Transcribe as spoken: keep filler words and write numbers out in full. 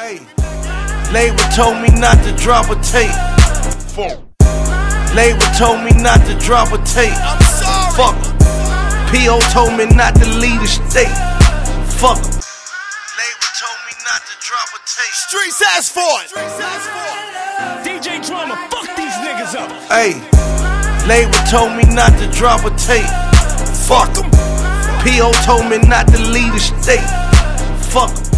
Hey, label told me not to drop a tape. Fuck. Label told me not to drop a tape. I'm sorry. Fuck. P O told me not to leave the state. Fuck. Label told me not to drop a tape. Streets ask for it. D J Drama, fuck these niggas up. Hey, label told me not to drop a tape. Fuck 'em. P O told me not to leave the state. Fuck 'em.